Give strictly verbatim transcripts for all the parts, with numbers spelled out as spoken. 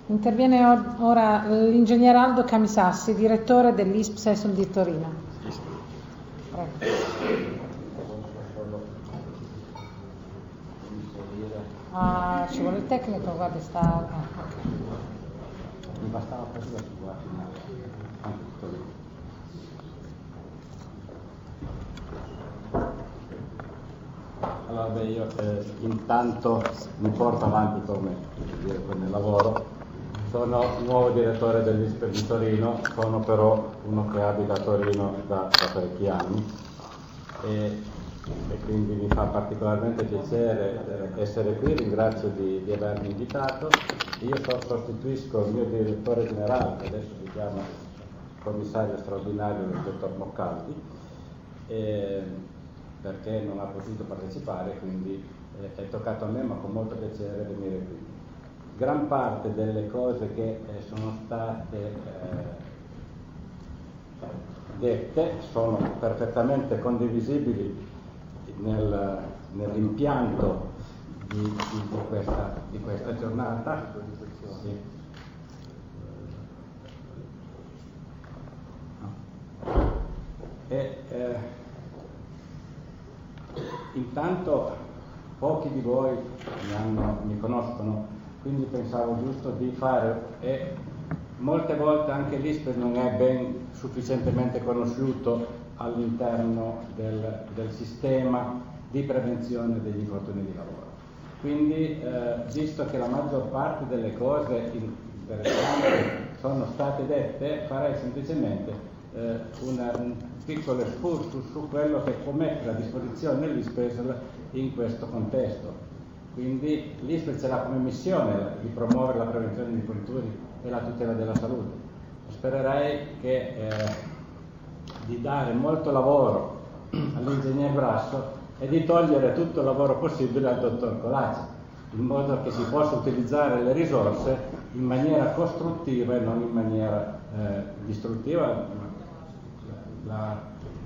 Interviene ora l'ingegner Aldo Camisassi, direttore dell'I S P S E S L di Torino. Prego. Ah, ci vuole il tecnico, guarda, sta... Ah, okay. Mi bastava proprio la sua Allora, beh, io eh, intanto mi porto avanti come, dire, come lavoro. Sono nuovo direttore dell'I S P di Torino, sono però uno che abita a Torino da, da parecchi anni e, e quindi mi fa particolarmente piacere eh, essere qui, ringrazio di, di avermi invitato. Io so, sostituisco il mio direttore generale, che adesso si chiama commissario straordinario, il dottor Moccaldi, e, perché non ha potuto partecipare, quindi eh, è toccato a me, ma con molto piacere venire qui. Gran parte delle cose che eh, sono state eh, dette sono perfettamente condivisibili nel, nell'impianto di, di, di, questa, di questa giornata. Sì. E, eh, intanto pochi di voi mi, hanno, mi conoscono, quindi pensavo giusto di fare, e molte volte anche l'I S P E S non è ben sufficientemente conosciuto all'interno del, del sistema di prevenzione degli infortuni di lavoro. Quindi, eh, visto che la maggior parte delle cose interessanti sono state dette, farei semplicemente eh, una, un piccolo excursus su quello che può mettere a disposizione l'I S P E S L in questo contesto. Quindi l'I S P E S L ha come missione di promuovere la prevenzione di infortuni e la tutela della salute. Spererei che, eh, di dare molto lavoro all'ingegner Brasso e di togliere tutto il lavoro possibile al dottor Colacci, in modo che si possa utilizzare le risorse in maniera costruttiva e non in maniera eh, distruttiva. La...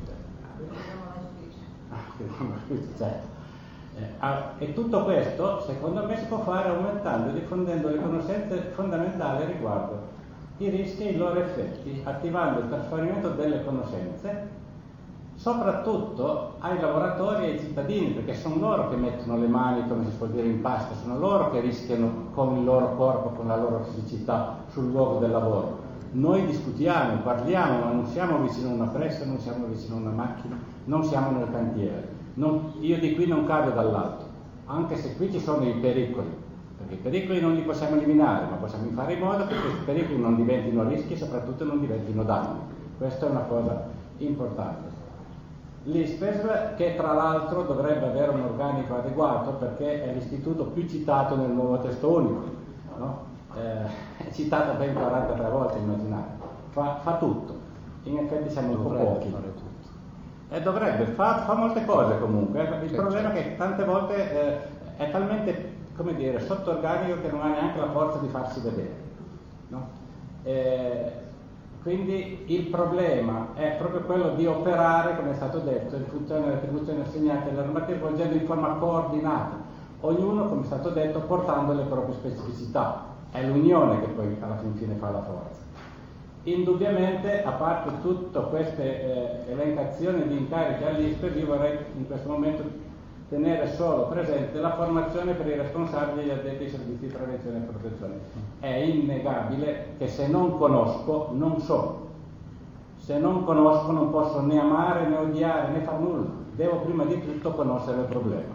certo. Eh, e tutto questo, secondo me, si può fare aumentando e diffondendo le conoscenze fondamentali riguardo i rischi e i loro effetti, attivando il trasferimento delle conoscenze soprattutto ai lavoratori e ai cittadini, perché sono loro che mettono le mani, come si suol dire, in pasta, sono loro che rischiano con il loro corpo, con la loro fisicità sul luogo del lavoro. Noi discutiamo, parliamo, ma non siamo vicino a una pressa, non siamo vicino a una macchina, non siamo nel cantiere. Non, io di qui non cado dall'alto, anche se qui ci sono i pericoli, perché i pericoli non li possiamo eliminare, ma possiamo fare in modo che questi pericoli non diventino rischi e soprattutto non diventino danni. Questa è una cosa importante. L'I S P E S L, che tra l'altro dovrebbe avere un organico adeguato perché è l'istituto più citato nel nuovo testo unico, no? Eh, è citato ben quarantatré volte, immaginate, fa, fa tutto, in effetti siamo un po' pochi. E dovrebbe, fa, fa molte cose comunque, il problema è che tante volte eh, è talmente, come dire, sotto organico che non ha neanche la forza di farsi vedere, no? Eh, quindi il problema è proprio quello di operare, come è stato detto, in funzione delle attribuzioni assegnate alle normative, svolgendo in forma coordinata, ognuno, come è stato detto, portando le proprie specificità. È l'unione che poi alla fin fine fa la forza. Indubbiamente, a parte tutte queste eh, elencazioni di incarichi all'I S P E S, io vorrei in questo momento tenere solo presente la formazione per i responsabili degli addetti ai servizi di prevenzione e protezione. È innegabile che se non conosco, non so. Se non conosco non posso né amare, né odiare, né far nulla. Devo prima di tutto conoscere il problema.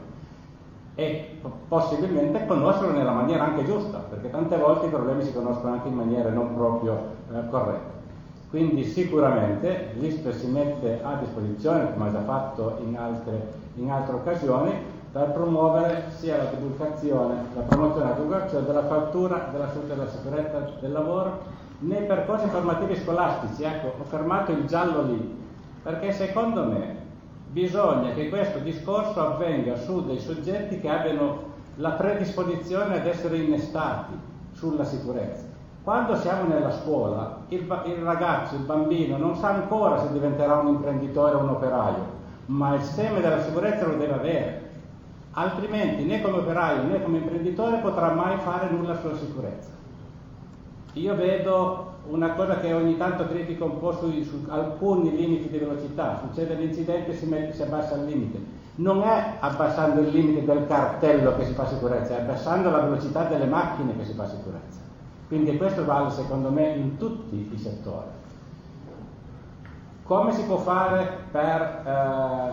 E possibilmente conoscerlo nella maniera anche giusta, perché tante volte i problemi si conoscono anche in maniera non proprio eh, corretta. Quindi sicuramente l'I S P E S si mette a disposizione, come ha già fatto in altre, in altre occasioni, per promuovere sia la divulgazione, la promozione e la divulgazione della cultura, della salute e della sicurezza del lavoro nei percorsi formativi scolastici. Ecco, ho fermato il giallo lì, perché secondo me bisogna che questo discorso avvenga su dei soggetti che abbiano la predisposizione ad essere innestati sulla sicurezza. Quando siamo nella scuola, il, il ragazzo, il bambino, non sa ancora se diventerà un imprenditore o un operaio, ma il seme della sicurezza lo deve avere. Altrimenti né come operaio né come imprenditore potrà mai fare nulla sulla sicurezza. io vedo una cosa che ogni tanto critico un po' su, su alcuni limiti di velocità. Succede l'incidente e si, mette, si abbassa il limite. Non è abbassando il limite del cartello che si fa sicurezza, è abbassando la velocità delle macchine che si fa sicurezza. Quindi questo vale secondo me in tutti i settori. Come si può fare per eh,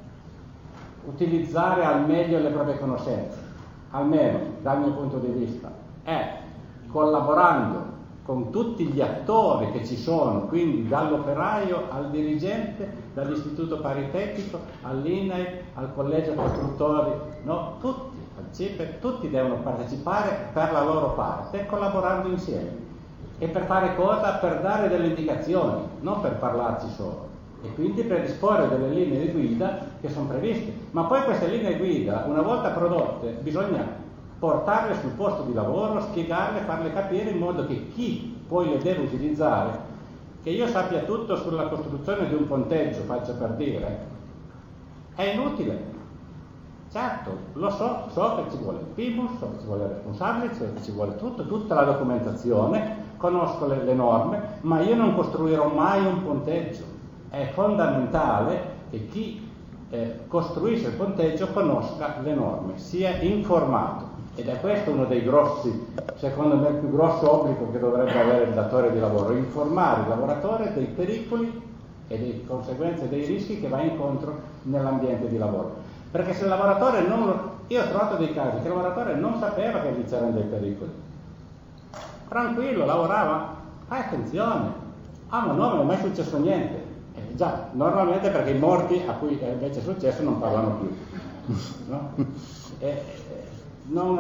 utilizzare al meglio le proprie conoscenze? Almeno dal mio punto di vista è collaborando con tutti gli attori che ci sono, quindi dall'operaio al dirigente, dall'istituto paritetico all'I N A I, al collegio costruttori, no? Tutti, al C I P E, tutti devono partecipare per la loro parte, collaborando insieme. E per fare cosa? Per dare delle indicazioni, non per parlarci solo. E quindi predisporre delle linee guida che sono previste. Ma poi queste linee guida, una volta prodotte, bisogna portarle sul posto di lavoro, spiegarle, farle capire in modo che chi poi le deve utilizzare, che io sappia tutto sulla costruzione di un ponteggio, faccio per dire, è inutile. Certo, lo so, so che ci vuole il P I B U S, so che ci vuole il responsabile, so che ci vuole tutto, tutta la documentazione, conosco le, le norme, ma io non costruirò mai un ponteggio. È fondamentale che chi eh, costruisce il ponteggio conosca le norme, sia informato. Ed è questo uno dei grossi, secondo me il più grosso obbligo che dovrebbe avere il datore di lavoro, informare il lavoratore dei pericoli e delle conseguenze dei rischi che va incontro nell'ambiente di lavoro. Perché se il lavoratore non lo... Io ho trovato dei casi che il lavoratore non sapeva che lì c'erano dei pericoli. Tranquillo, lavorava, fai attenzione. Ah, ma no, non è mai successo niente. Eh, già, normalmente perché i morti a cui invece è successo non parlano più. No? E, Non,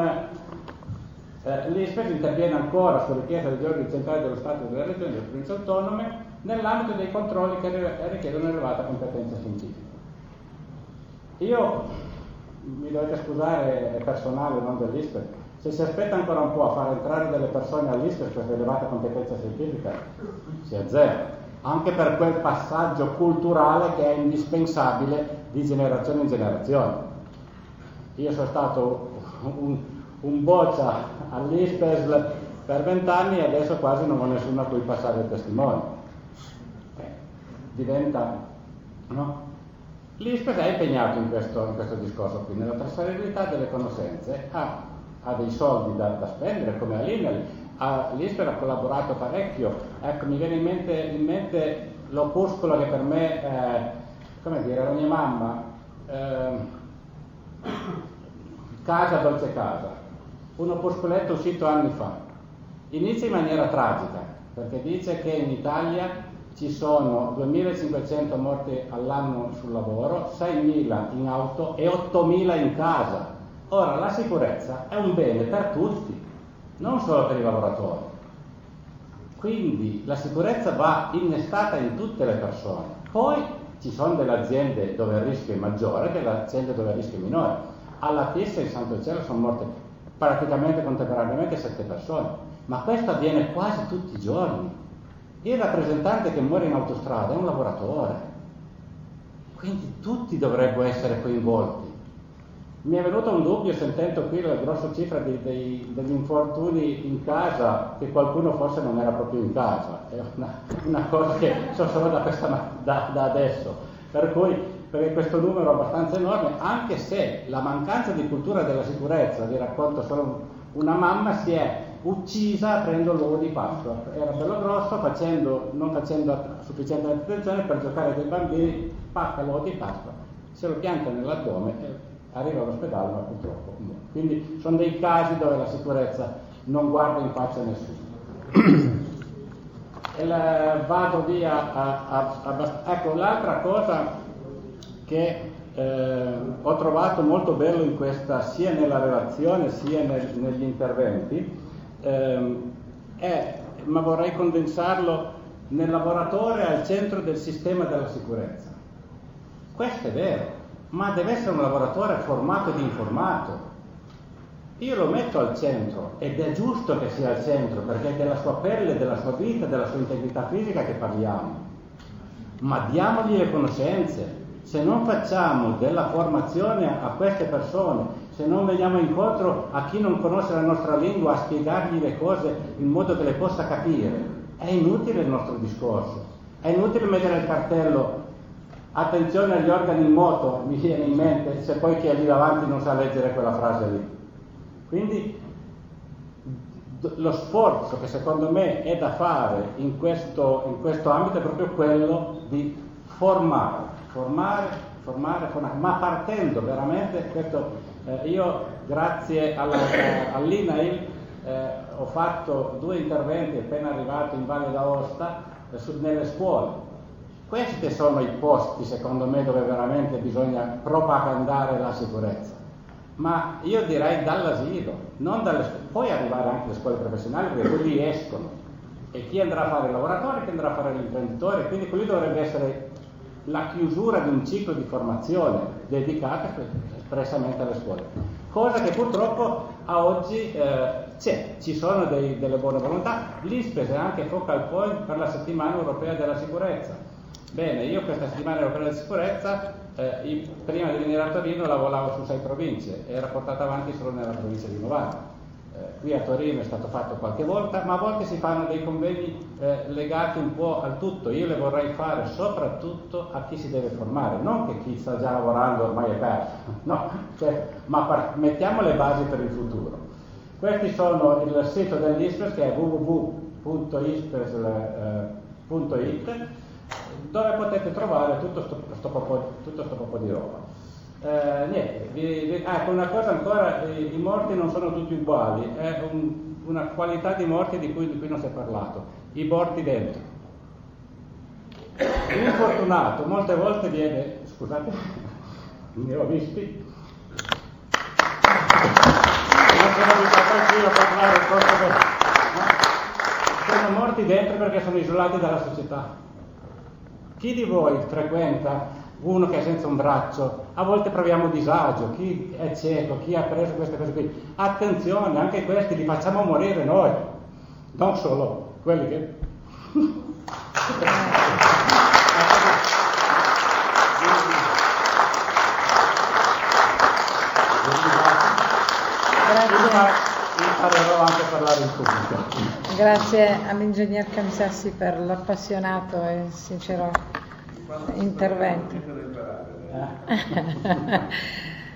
eh, l'I S P E S interviene ancora su richiesta degli ordini centrali dello Stato e delle regioni e delle province autonome nell'ambito dei controlli che richiedono un'elevata competenza scientifica. Io, mi dovete scusare, è personale, non dell'I S P E S, se si aspetta ancora un po' a far entrare delle persone all'I S P E S per elevata competenza scientifica, si azzera, anche per quel passaggio culturale che è indispensabile di generazione in generazione. Io sono stato un, un boccia all'I S P E S per vent'anni e adesso quasi non ho nessuno a cui passare il testimone. Eh, diventa, no? L'I S P E S è impegnato in questo, in questo discorso qui, nella trasferibilità delle conoscenze, ha, ha dei soldi da, da spendere come all'I N A L, l'I S P E S ha collaborato parecchio. Ecco, mi viene in mente, in mente l'opuscolo che per me, eh, come dire, era mia mamma, eh, Casa Dolce Casa, un opuscoletto uscito anni fa. Inizia in maniera tragica, perché dice che in Italia ci sono duemilacinquecento morti all'anno sul lavoro, seimila in auto e ottomila in casa. Ora, la sicurezza è un bene per tutti, non solo per i lavoratori. Quindi la sicurezza va innestata in tutte le persone. Poi ci sono delle aziende dove il rischio è maggiore e delle aziende dove il rischio è minore. Alla Tessa in Santo Cielo sono morte praticamente contemporaneamente sette persone, ma questo avviene quasi tutti i giorni. Il rappresentante che muore in autostrada è un lavoratore, quindi tutti dovrebbero essere coinvolti. Mi è venuto un dubbio sentendo qui la grossa cifra di, dei, degli infortuni in casa, che qualcuno forse non era proprio in casa, è una, una cosa che so solo da, questa, da, da adesso, per cui perché questo numero è abbastanza enorme, anche se la mancanza di cultura della sicurezza, vi racconto solo, una mamma si è uccisa aprendo l'uovo di Pasqua, era bello grosso, facendo, non facendo sufficiente attenzione per giocare con i bambini, pacca l'uovo di Pasqua, se lo pianta nell'addome e arriva all'ospedale, ma purtroppo no. Quindi sono dei casi dove la sicurezza non guarda in faccia a nessuno. E la, vado via a, a, a, ecco, l'altra cosa che eh, ho trovato molto bello in questa, sia nella relazione sia nel, negli interventi, ehm, è, ma vorrei condensarlo, nel lavoratore al centro del sistema della sicurezza. Questo è vero, ma deve essere un lavoratore formato ed informato. Io lo metto al centro ed è giusto che sia al centro, perché è della sua pelle, della sua vita, della sua integrità fisica che parliamo. Ma diamogli le conoscenze. Se non facciamo della formazione a queste persone se non veniamo incontro a chi non conosce la nostra lingua, a spiegargli le cose in modo che le possa capire, è inutile il nostro discorso. È inutile mettere il cartello attenzione agli organi in moto, mi viene in mente, se poi chi è lì davanti non sa leggere quella frase lì. Quindi lo sforzo che secondo me è da fare in questo, in questo ambito è proprio quello di formare, formare, formare, formare, ma partendo veramente, questo, eh, io grazie alla, all'I N A I L eh, ho fatto due interventi appena arrivato in Valle d'Aosta eh, su, nelle scuole. Questi sono i posti secondo me dove veramente bisogna propagandare la sicurezza. Ma io direi dall'asilo, non dalle scuole, poi arrivare anche alle scuole professionali, perché quelli escono, e chi andrà a fare il lavoratore, chi andrà a fare l'imprenditore, quindi quelli dovrebbe essere la chiusura di un ciclo di formazione dedicato espressamente alle scuole. Cosa che purtroppo a oggi eh, c'è, ci sono dei, delle buone volontà. L'I S P E S è anche focal point per la settimana europea della sicurezza. Bene, io questa settimana europea della sicurezza Eh, prima di venire a Torino lavoravo su sei province, era portata avanti solo nella provincia di Novara. Eh, qui a Torino è stato fatto qualche volta, ma a volte si fanno dei convegni eh, legati un po' al tutto. Io le vorrei fare soprattutto a chi si deve formare, non che chi sta già lavorando ormai è perso, no, cioè, ma par- mettiamo le basi per il futuro. Questi sono il sito dell'I S P E S, che è w w w punto i s p e s punto i t, dove potete trovare tutto sto, sto poco, tutto sto poco di roba. Eh, niente, vi, vi, ecco una cosa ancora, i, i morti non sono tutti uguali, è un, una qualità di morti di cui, di cui non si è parlato, i morti dentro. L'infortunato molte volte viene, scusate, ne ho visti, non sono abituato qui a parlare, forse, no? Sono morti dentro perché sono isolati dalla società. Chi di voi frequenta uno che è senza un braccio? A volte proviamo disagio, chi è cieco, chi ha preso queste cose qui. Attenzione, anche questi li facciamo morire noi, non solo quelli che... Grazie. Imparerò anche a parlare in pubblico. Grazie all'ingegner Camisassi per l'appassionato e sincero intervento.